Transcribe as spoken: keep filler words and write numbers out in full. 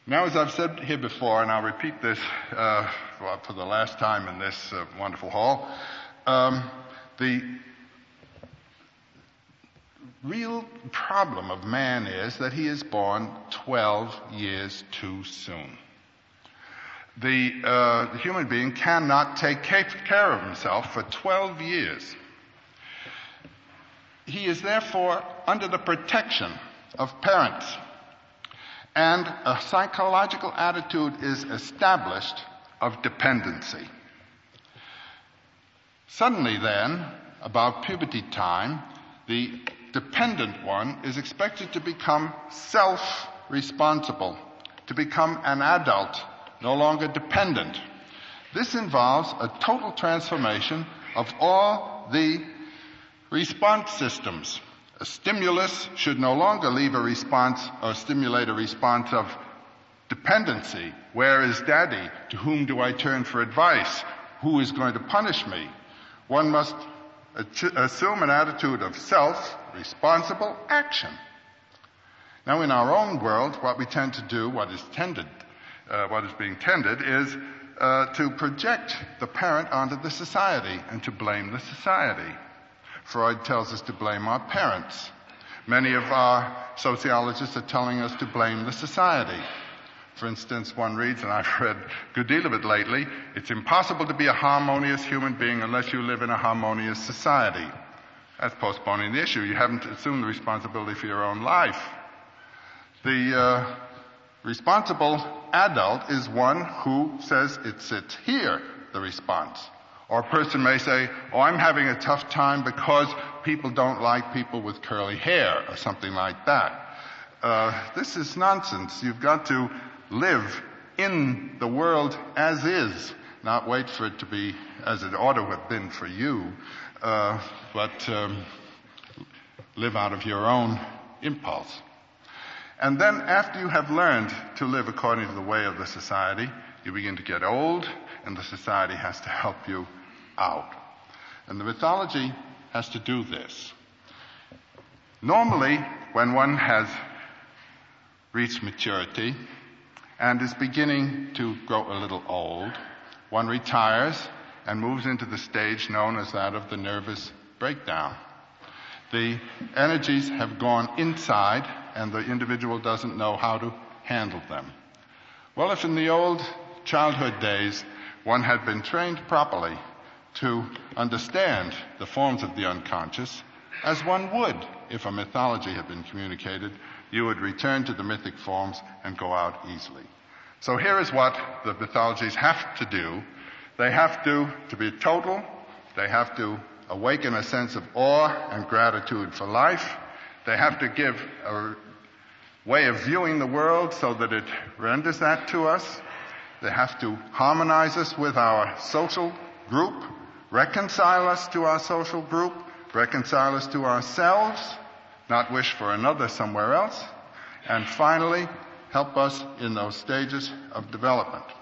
Now, as I've said here before, and I'll repeat this uh, for the last time in this uh, wonderful hall, um, the real problem of man is that he is born twelve years too soon. The, uh, the human being cannot take care of himself for twelve years. He is therefore under the protection of parents, and a psychological attitude is established of dependency. Suddenly then, about puberty time, the dependent one is expected to become self-responsible, to become an adult, no longer dependent. This involves a total transformation of all the response systems. A stimulus should no longer leave a response or stimulate a response of dependency. Where is daddy? To whom do I turn for advice? Who is going to punish me? One must assume an attitude of self-responsible action. Now, in our own world, what we tend to do, what is tended, uh, what is being tended, is uh, to project the parent onto the society and to blame the society. Freud tells us to blame our parents. Many of our sociologists are telling us to blame the society. For instance, one reads, and I've read a good deal of it lately, it's impossible to be a harmonious human being unless you live in a harmonious society. That's postponing the issue. You haven't assumed the responsibility for your own life. The uh, responsible adult is one who says it's, it's here, the response. Or a person may say, oh, I'm having a tough time because people don't like people with curly hair, or something like that. Uh, this is nonsense. You've got to live in the world as is, not wait for it to be as it ought to have been for you, uh, but um, live out of your own impulse. And then after you have learned to live according to the way of the society, you begin to get old, and the society has to help you out. And the mythology has to do this. Normally, when one has reached maturity and is beginning to grow a little old, one retires and moves into the stage known as that of the nervous breakdown. The energies have gone inside and the individual doesn't know how to handle them. Well, if in the old childhood days one had been trained properly to understand the forms of the unconscious, as one would if a mythology had been communicated, you would return to the mythic forms and go out easily. So here is what the mythologies have to do. They have to, to be total, they have to awaken a sense of awe and gratitude for life. They have to give a way of viewing the world so that it renders that to us. They have to harmonize us with our social group, reconcile us to our social group, reconcile us to ourselves, not wish for another somewhere else, and finally, help us in those stages of development.